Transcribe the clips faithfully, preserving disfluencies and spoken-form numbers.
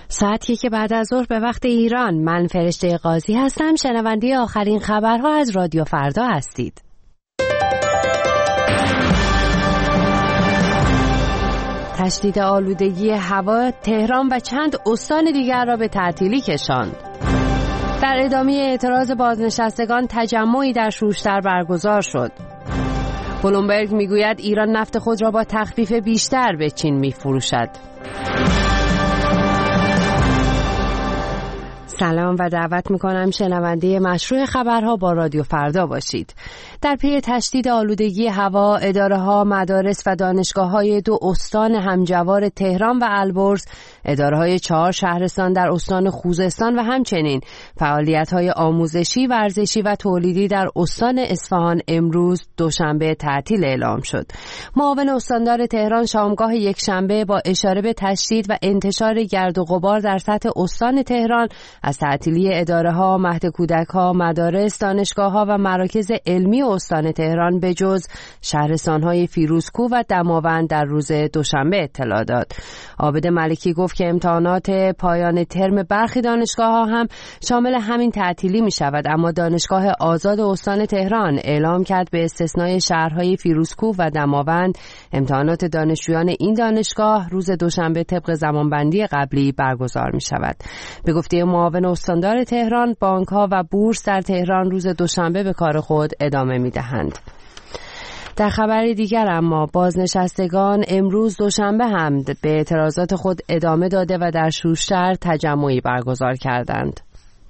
ساعتی که بعد از ظهر به وقت ایران. من فرشته قاضی هستم. شنونده آخرین خبرها از رادیو فردا هستید. تشدید آلودگی هوا تهران و چند استان دیگر را به تعطیلی کشاند. در ادامه اعتراض بازنشستگان تجمعی در شوشتر برگزار شد. بلومبرگ میگوید ایران نفت خود را با تخفیف بیشتر به چین میفروشد. سلام و دعوت میکنم شنونده مشروع خبرها با رادیو فردا باشید. در پی تشدید آلودگی هوا، اداره‌ها، مدارس و دانشگاه‌های دو استان همجوار تهران و البرز، اداره‌های چهار شهرستان در استان خوزستان و همچنین فعالیت‌های آموزشی، ورزشی و تولیدی در استان اصفهان امروز دوشنبه تعطیل اعلام شد. معاون استاندار تهران شامگاه یکشنبه با اشاره به تشدید و انتشار گرد و غبار در سطح استان تهران از تعطیلی اداره‌ها، مهد کودک‌ها، مدارس، دانشگاه‌ها و مراکز علمی استان تهران به جز شهرستان‌های فیروزکوه و دماوند در روز دوشنبه اطلاع داد. عابد ملکی گفت که امتحانات پایان ترم برخی دانشگاه‌ها هم شامل همین تعطیلی می‌شود، اما دانشگاه آزاد استان تهران اعلام کرد به استثنای شهرهای فیروزکوه و دماوند امتحانات دانشجویان این دانشگاه روز دوشنبه طبق زمانبندی قبلی برگزار می‌شود. به گفته معاون استاندار تهران، بانک‌ها و بورس در تهران روز دوشنبه به کار خود ادامه می‌دهند. در خبر دیگر اما بازنشستگان امروز دوشنبه هم به اعتراضات خود ادامه داده و در شوشتر تجمعی برگزار کردند.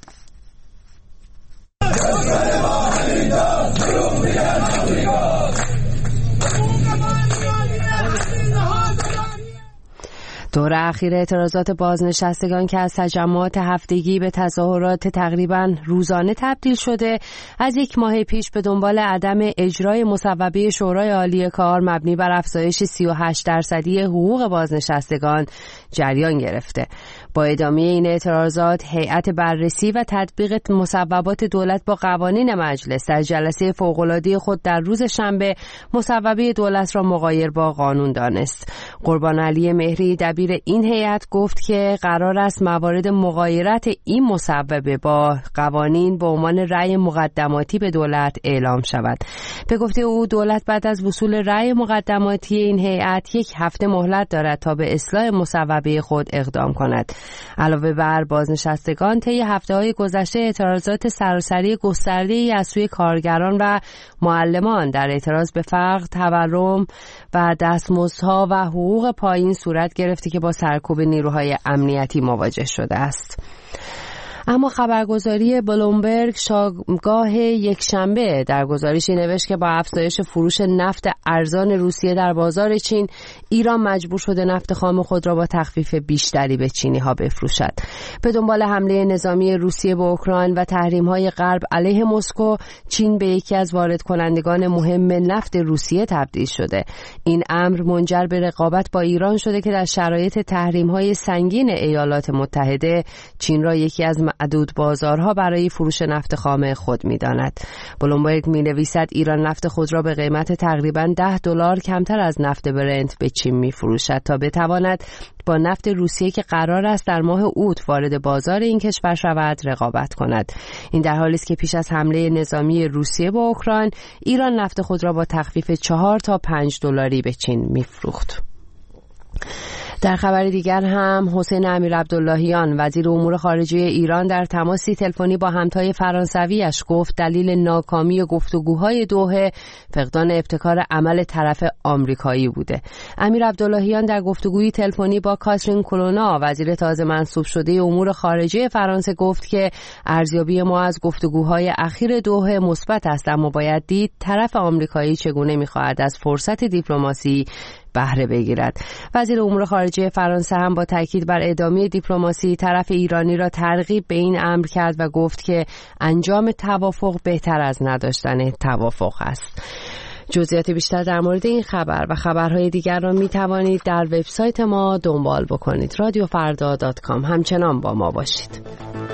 دور اخیر اعتراضات بازنشستگان که از تجمعات هفتگی به تظاهرات تقریباً روزانه تبدیل شده، از یک ماه پیش به دنبال عدم اجرای مصوبه شورای عالی کار مبنی بر افزایش سی و هشت درصدی حقوق بازنشستگان جریان گرفته. با ادامه این اعتراضات، هیئت بررسی و تطبیق مصوبات دولت با قوانین مجلس در جلسه فوق‌العاده خود در روز شنبه مصوبه دولت را مغایر با قانون دانست. قربان علی مهری دبیر این هیئت گفت که قرار است موارد مغایرت این مصوبه با قوانین به عنوان رأی مقدماتی به دولت اعلام شود. به گفته او دولت بعد از وصول رأی مقدماتی این هیئت یک هفته مهلت دارد تا به اصلاح مصوبه خود اقدام کند. علاوه بر بازنشستگان، طی هفته‌های گذشته اعتراضات سراسری گسترده‌ای از سوی کارگران و معلمان در اعتراض به فقر، تورم و دستمزدها و حقوق پایین صورت گرفته که با سرکوب نیروهای امنیتی مواجه شده است. اما خبرگزاری بلومبرگ شامگاه یکشنبه در گزارشی نوشت که با افزایش فروش نفت ارزان روسیه در بازار چین، ایران مجبور شده نفت خام خود را با تخفیف بیشتری به چینی‌ها بفروشد. به دنبال حمله نظامی روسیه به اوکراین و تحریم‌های غرب علیه مسکو، چین به یکی از وارد کنندگان مهم نفت روسیه تبدیل شده. این امر منجر به رقابت با ایران شده که در شرایط تحریم‌های سنگین ایالات متحده، چین را یکی از معدود بازارها برای فروش نفت خام خود می‌داند. بلومبرگ می‌نویسد ایران نفت خود را به قیمت تقریباً ده دلار کمتر از نفت برنت به چین می‌فروشد تا بتواند با نفت روسیه که قرار است در ماه اوت وارد بازار این کشور شود رقابت کند. این در حالی است که پیش از حمله نظامی روسیه به اوکراین، ایران نفت خود را با تخفیف چهار تا پنج دلاری به چین می‌فروخت. در خبر دیگر هم حسین امیرعبداللهیان وزیر امور خارجه ایران در تماسی تلفنی با همتای فرانسویش گفت دلیل ناکامی گفتگوهای دوحه فقدان ابتکار عمل طرف آمریکایی بوده. امیرعبداللهیان در گفتگوی تلفنی با کاترین کولونا وزیر تازه منصوب شده امور خارجه فرانسه گفت که ارزیابی ما از گفتگوهای اخیر دوحه مثبت است، اما باید دید طرف آمریکایی چگونه می‌خواهد از فرصت دیپلماسی بهره بگیرد. وزیر امور خارجه فرانسه هم با تاکید بر ادامه دیپلماسی طرف ایرانی را ترغیب به این امر کرد و گفت که انجام توافق بهتر از نداشتن توافق است. جزئیات بیشتر در مورد این خبر و خبرهای دیگر را می توانید در وبسایت ما دنبال بکنید رادیو فردا دات کام. همچنان با ما باشید.